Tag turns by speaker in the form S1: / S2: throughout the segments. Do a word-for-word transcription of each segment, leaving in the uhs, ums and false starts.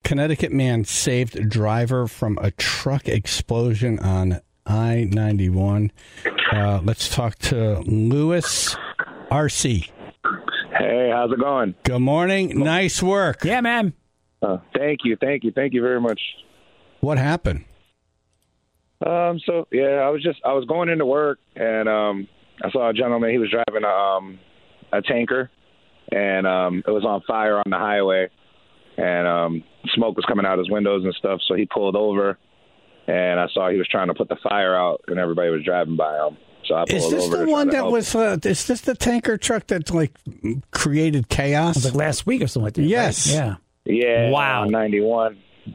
S1: Connecticut man saved driver from a truck explosion on I ninety-one. Uh, let's talk to Lewis R C.
S2: Hey, how's it going?
S1: Good morning. Nice work.
S3: Yeah, man.
S2: Uh, thank you, thank you, thank you very much.
S1: What happened?
S2: Um, so yeah, I was just I was going into work and um, I saw a gentleman. He was driving a um, a tanker, and um, it was on fire on the highway, and um, smoke was coming out his windows and stuff. So he pulled over, and I saw he was trying to put the fire out, and everybody was driving by him. So I pulled
S1: Is this
S2: over
S1: the one that
S2: help.
S1: was? Uh, is this the tanker truck that like created chaos?
S3: It was like last week or something like that.
S1: Yes.
S3: Right? Yeah.
S2: Yeah.
S3: Wow.
S2: ninety-one.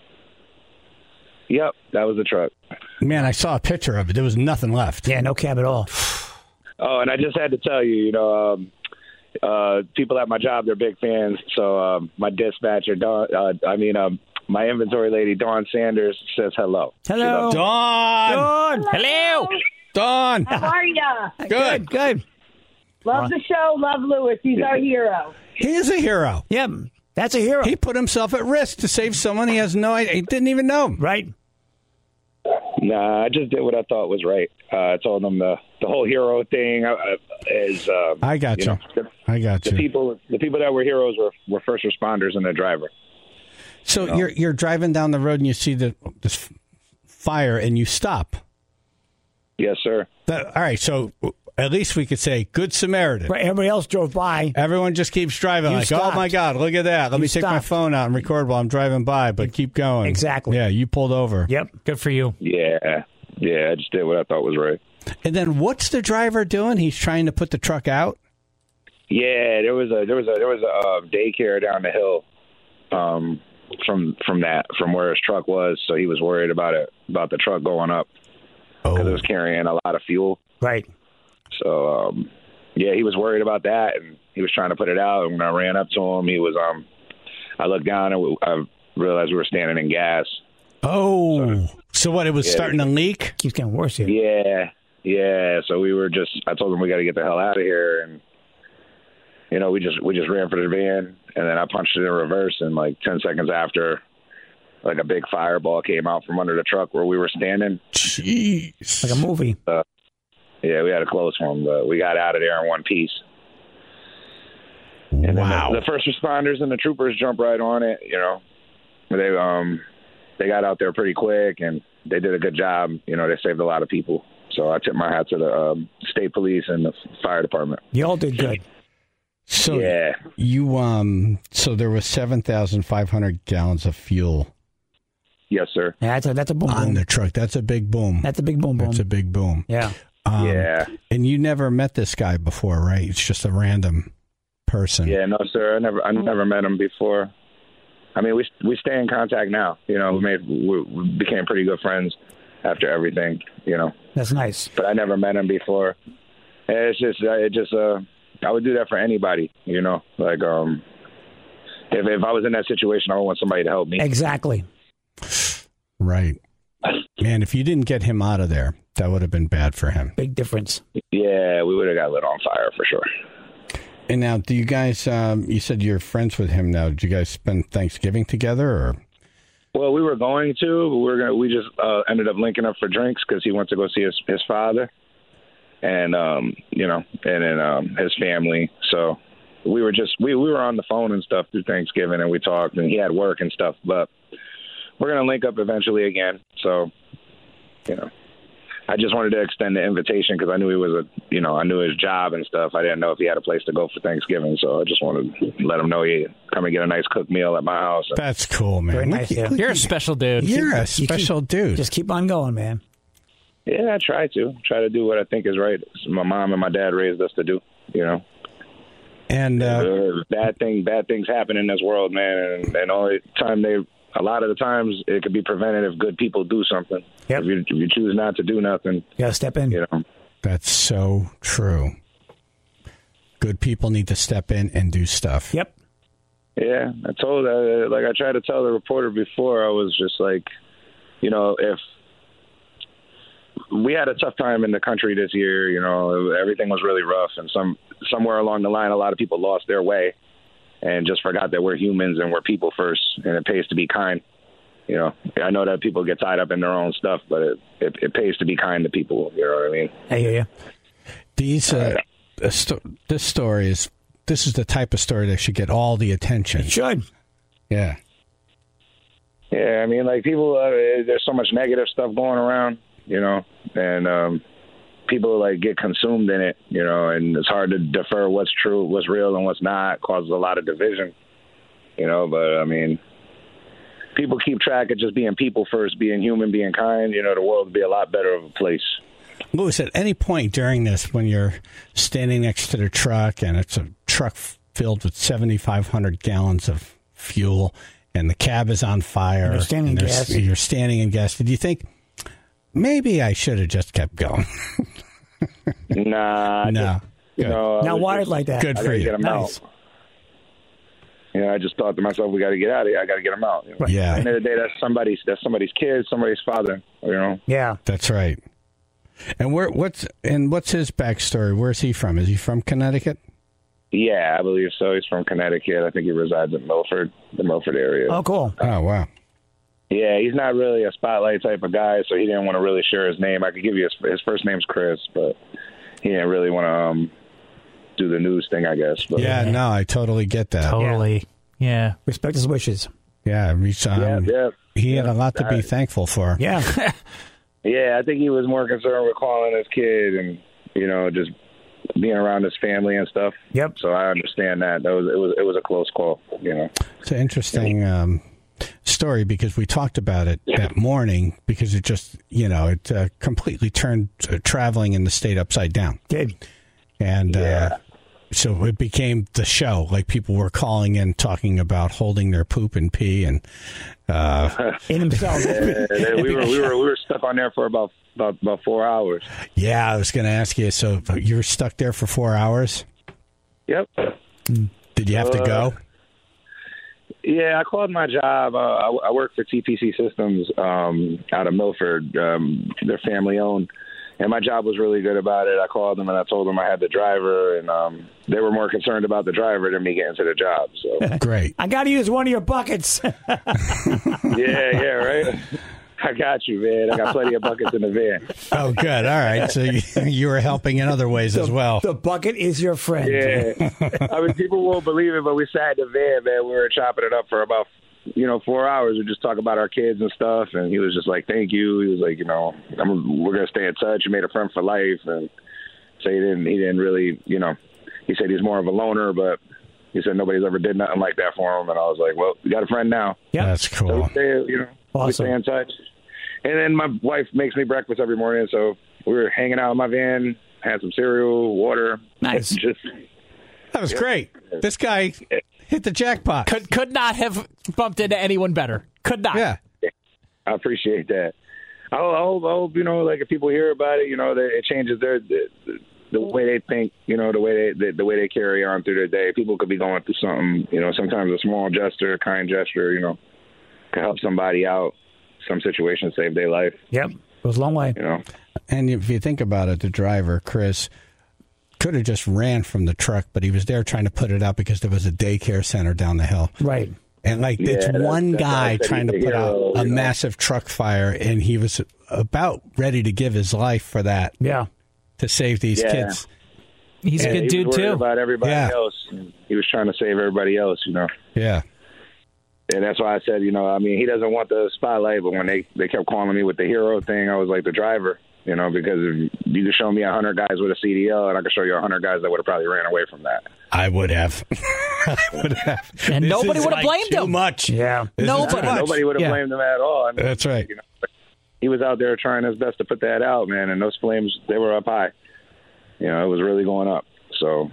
S2: Yep, that was the truck.
S1: Man, I saw a picture of it. There was nothing left.
S3: Yeah, no cab at all.
S2: Oh, and I just had to tell you, you know, um, uh, people at my job, they're big fans. So um, my dispatcher, Dawn, uh, I mean, um, my inventory lady, Dawn Sanders, says hello.
S3: Hello.
S1: Dawn.
S3: Dawn. Hello.
S1: Dawn.
S4: How are ya?
S1: Good.
S3: Good.
S4: Love the show. Love Lewis. He's our hero.
S1: He is a hero.
S3: Yeah, that's a hero.
S1: He put himself at risk to save someone he has no idea. He didn't even know.
S3: Right.
S2: Nah, I just did what I thought was right. Uh, I told them the the whole hero thing uh, is. Um,
S1: I got you.
S2: know, the,
S1: I got
S2: the
S1: you.
S2: people, the people that were heroes were, were first responders and the driver.
S1: So you're you're driving down the road and you see the this fire and you stop.
S2: Yes, sir.
S1: That, all right. So at least we could say good Samaritan.
S3: Right. Everybody else drove by.
S1: Everyone just keeps driving.
S3: You
S1: like,
S3: stopped.
S1: oh my God, look at that. Let
S3: You
S1: me take my
S3: stopped.
S1: phone out and record while I'm driving by. But keep going.
S3: Exactly.
S1: Yeah, you pulled over.
S3: Yep. Good for you.
S2: Yeah, yeah. I just did what I thought was right.
S1: And then what's the driver doing? He's trying to put the truck out.
S2: Yeah, there was a there was a there was a uh, daycare down the hill um, from from that from where his truck was. So he was worried about it about the truck going up because
S1: Oh.
S2: it was carrying a lot of fuel.
S3: Right.
S2: So um, yeah, he was worried about that, and he was trying to put it out. And when I ran up to him, he was um, I looked down and we, I realized we were standing in gas.
S1: Oh. So what? It was
S2: Yeah.
S1: starting to leak.
S3: Keeps getting worse here.
S2: Yeah, yeah. So we were just. I told him we got to get the hell out of here, and you know, we just we just ran for the van, and then I punched it in reverse, and like ten seconds after, like a big fireball came out from under the truck where we were standing.
S1: Jeez.
S3: Like a movie.
S2: Uh, yeah, we had a close one, but we got out of there in one piece. And
S1: Wow.
S2: then the, the first responders and the troopers jumped right on it. You know, they um they got out there pretty quick, and they did a good job. You know, they saved a lot of people. So I tip my hat to the um, state police and the fire department.
S3: You all did good.
S1: So
S2: Yeah.
S1: you um. So there was seven thousand five hundred gallons of fuel
S2: Yes, sir.
S3: Yeah, that's a that's a boom
S1: on
S3: boom.
S1: the truck. That's a big boom.
S3: That's a big boom boom.
S1: That's a big boom.
S3: Yeah.
S1: Um,
S2: Yeah.
S1: And you never met this guy before, right? It's just a random person.
S2: Yeah, no, sir. I never, I never met him before. I mean, we we stay in contact now. You know, we made, we, we became pretty good friends after everything. You know,
S3: That's nice.
S2: but I never met him before. And it's just, uh, it just, uh, I would do that for anybody. You know, like, um, if if I was in that situation, I would want somebody to help me.
S3: Exactly.
S1: Right. Man, if you didn't get him out of there, that would have been bad for him.
S3: Big difference.
S2: Yeah, we would have got lit on fire for sure.
S1: And now, do you guys, um, you said you're friends with him now. Did you guys spend Thanksgiving together or?
S2: Well, we were going to, but we were gonna, we just uh, ended up linking up for drinks because he went to go see his, his father and, um, you know, and then um, his family. So we were just, we, we were on the phone and stuff through Thanksgiving, and we talked, and he had work and stuff, but we're going to link up eventually again. So, you know, I just wanted to extend the invitation because I knew he was a, you know, I knew his job and stuff. I didn't know if he had a place to go for Thanksgiving, so I just wanted to let him know he come and get a nice cooked meal at my house.
S1: That's cool, man.
S3: Very nice, yeah.
S5: You're a special dude.
S1: You're a
S3: You keep-
S1: special dude.
S3: Just keep on going, man.
S2: Yeah, I try to try to do what I think is right. My mom and my dad raised us to do. You know,
S1: and uh,
S2: uh, bad thing, bad things happen in this world, man. And, and only time they, a lot of the times, it could be prevented if good people do something.
S3: Yep.
S2: If you if you choose not to do nothing,
S3: You got to step in.
S2: you know.
S1: that's so true. Good people need to step in and do stuff.
S3: Yep.
S2: Yeah, I told, uh, like I tried to tell the reporter before, I was just like, you know, if we had a tough time in the country this year, you know, everything was really rough, and some somewhere along the line, a lot of people lost their way. and just forgot that we're humans and we're people first, and it pays to be kind. You know, I know that people get tied up in their own stuff, but it, it, it pays to be kind to people. You know what I mean?
S3: I hear you.
S1: These, uh, uh, sto- this story is, this is the type of story that should get all the attention.
S3: It should.
S1: Yeah.
S2: Yeah, I mean, like people, uh, there's so much negative stuff going around, you know, and um, people like get consumed in it, you know, and it's hard to defer what's true, what's real, and what's not. It causes a lot of division, you know. But I mean, people keep track of just being people first, being human, being kind. You know, the world would be a lot better of a place.
S1: Louis, at any point during this, when you're standing next to the truck and it's a truck filled with seventy-five hundred gallons of fuel and the cab is on fire,
S3: you're standing in gas.
S1: You're standing in gas. Did you think maybe I should have just kept going?
S2: Nah,
S1: no.
S2: Just, you know,
S3: Now
S2: I was
S3: wired
S2: just-
S3: like that.
S1: Good
S2: I
S1: for
S2: gotta
S1: you.
S2: get 'em
S3: Nice.
S2: out. You know, I just thought to myself, we got to get out of here. I got to get them out. You know?
S1: Yeah.
S2: At the end of the day, that's somebody's that's somebody's kid, somebody's father. You know.
S3: Yeah.
S1: That's right. And where? What's and what's his backstory? Where's he from? Is he from Connecticut?
S2: Yeah, I believe so. He's from Connecticut. I think he resides in Milford, the Milford area.
S3: Oh, cool.
S1: Oh, wow.
S2: Yeah, he's not really a spotlight type of guy, so he didn't want to really share his name. I could give you his, his first name's Chris, but he didn't really want to um, do the news thing, I guess. But,
S1: Yeah, no, I totally get that.
S5: Totally. Yeah.
S3: Respect his wishes.
S1: Yeah, he's, um,
S2: yeah, yeah.
S1: he had a lot to be
S2: I-
S1: thankful for.
S3: Yeah.
S2: Yeah, I think he was more concerned with calling his kid and, you know, just being around his family and stuff.
S3: Yep.
S2: So I understand that. That was it was it was a close call, you know.
S1: It's an interesting um, story because we talked about it that morning because it just, you know, it uh, completely turned uh, traveling in the state upside down.
S3: Did.
S1: And
S2: Yeah.
S1: uh, so it became the show. Like people were calling in talking about holding their poop and pee and uh,
S3: In himself.
S2: And then we were we were we were stuck on there for about about, about four hours.
S1: yeah, I was going to ask you. So you were stuck there for four hours.
S2: Yep.
S1: Did you have to go?
S2: Yeah, I called my job. Uh, I, I work for T P C Systems um, out of Milford. Um, they're family owned, and my job was really good about it. I called them and I told them I had the driver, and um, they were more concerned about the driver than me getting to the job. So
S1: Great.
S3: I got to use one of your buckets.
S2: yeah, yeah, right. I got you, man. I got plenty of buckets in the van.
S1: Oh, good. All right. So you, you were helping in other ways as well.
S3: The bucket is your friend.
S2: Yeah, I mean, people won't believe it, but we sat in the van, man. We were chopping it up for about, you know, four hours. We just talk about our kids and stuff, and he was just like, "Thank you." He was like, "You know, I'm, we're gonna stay in touch. You made a friend for life." And so he didn't, he didn't really, you know, he said he's more of a loner, but he said nobody's ever did nothing like that for him. And I was like, "Well, you got a friend now."
S3: Yep.
S1: That's
S2: So
S1: cool.
S2: we stay, you know, we
S3: Awesome.
S2: stay in touch. And then my wife makes me breakfast every morning, so we were hanging out in my van, had some cereal, water.
S3: Nice.
S2: Just
S1: That was great. This guy hit the jackpot.
S5: Could could not have bumped into anyone better. Could not.
S1: Yeah.
S2: I appreciate that. I hope, I hope, I hope you know, like if people hear about it, you know, that it changes their the, the way they think, you know, the way they the, the way they carry on through their day. People could be going through something, you know. Sometimes a small gesture, a kind gesture, you know, can help somebody out. Some situation, save their life.
S3: Yep. Goes a long way.
S2: You know.
S1: And if you think about it, the driver, Chris, could have just ran from the truck, but he was there trying to put it out because there was a daycare center down the hill.
S3: Right.
S1: And like
S2: Yeah,
S1: it's
S2: that's-
S1: one
S2: that's why I
S1: guy
S2: said
S1: trying to
S2: he's a
S1: put out
S2: hero,
S1: a
S2: you know.
S1: massive truck fire, and he was about ready to give his life for that
S3: Yeah.
S1: to save these
S2: Yeah.
S1: kids.
S5: He's a
S2: Yeah,
S5: good
S2: he
S5: dude
S2: was worried
S5: too.
S2: about everybody
S1: Yeah.
S2: else. He was trying to save everybody else, you know.
S1: Yeah.
S2: And that's why I said, you know, I mean, he doesn't want the spotlight, but when they, they kept calling me with the hero thing, I was like the driver, you know, because if you could show me a hundred guys with a C D L, and I could show you a hundred guys that would have probably ran away from that.
S1: I would have. I would have.
S5: And
S1: This
S5: nobody
S1: is
S5: would have
S1: like
S5: blamed
S1: too
S5: him.
S1: much.
S3: Yeah.
S1: This is
S5: Nobody.
S1: too much.
S2: Nobody would have
S5: Yeah.
S2: blamed him at all. I mean,
S1: That's right.
S2: You know, he was out there trying his best to put that out, man, and those flames, they were up high. You know, it was really going up. So,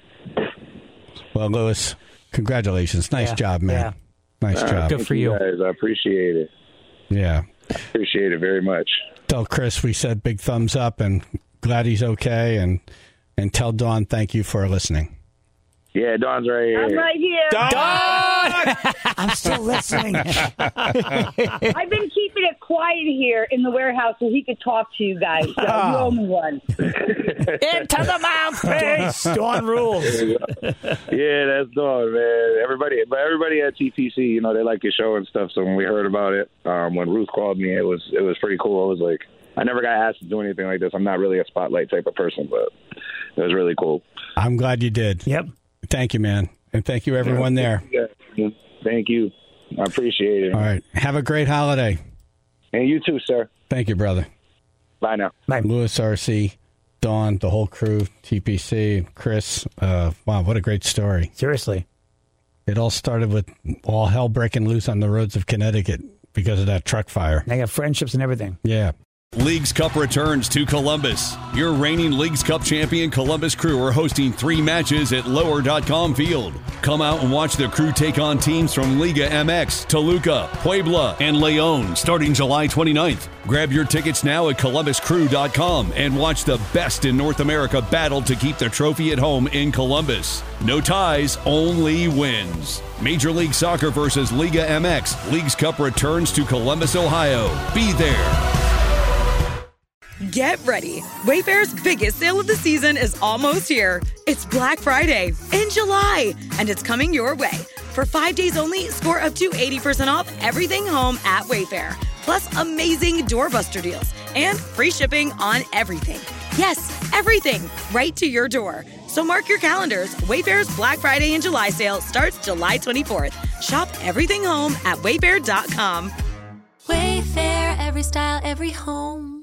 S1: Well, Louis, congratulations. Nice
S3: Yeah.
S1: job, man.
S3: Yeah.
S1: Nice
S2: uh,
S1: job.
S5: Good
S2: thank
S5: for you.
S2: guys. I appreciate it.
S1: Yeah.
S2: Appreciate it very much.
S1: Tell Chris we said big thumbs up and glad he's okay. And, and tell Dawn thank you for listening.
S2: Yeah, Dawn's right here.
S4: I'm right here.
S3: I'm still listening.
S4: I've been keeping it quiet here in the warehouse so he could talk to you guys. So
S3: Oh.
S4: you owe me one.
S5: Into the mouthpiece.
S3: Dawn rules.
S2: Yeah, that's Dawn, man. Everybody, but everybody at T P C, you know, they like your show and stuff. So when we heard about it, um, when Ruth called me, it was it was pretty cool. I was like, I never got asked to do anything like this. I'm not really a spotlight type of person, but it was really cool.
S1: I'm glad you did.
S3: Yep.
S1: Thank you, man. And thank you, everyone there.
S2: Yeah, thank you. I appreciate it.
S1: All right. Have a great holiday.
S2: And you too, sir.
S1: Thank you, brother.
S2: Bye now.
S3: Bye.
S1: Louis R C, Dawn, the whole crew, T P C, Chris. Uh, wow, what a great story.
S3: Seriously.
S1: It all started with all hell breaking loose on the roads of Connecticut because of that truck fire.
S3: They got friendships and everything.
S1: Yeah.
S6: Leagues Cup returns to Columbus. Your reigning Leagues Cup champion Columbus Crew are hosting three matches at lower dot com Field. Come out and watch the Crew take on teams from Liga M X, Toluca, Puebla, and Leon starting July twenty-ninth. Grab your tickets now at columbus crew dot com and watch the best in North America battle to keep the trophy at home in Columbus. No ties, only wins. Major League Soccer versus Liga M X. Leagues Cup returns to Columbus, Ohio. Be there.
S7: Get ready. Wayfair's biggest sale of the season is almost here. It's Black Friday in July, and it's coming your way. For five days only, score up to eighty percent off everything home at Wayfair. Plus amazing doorbuster deals and free shipping on everything. Yes, everything, right to your door. So mark your calendars. Wayfair's Black Friday and July sale starts July twenty-fourth. Shop everything home at wayfair dot com.
S8: Wayfair, every style, every home.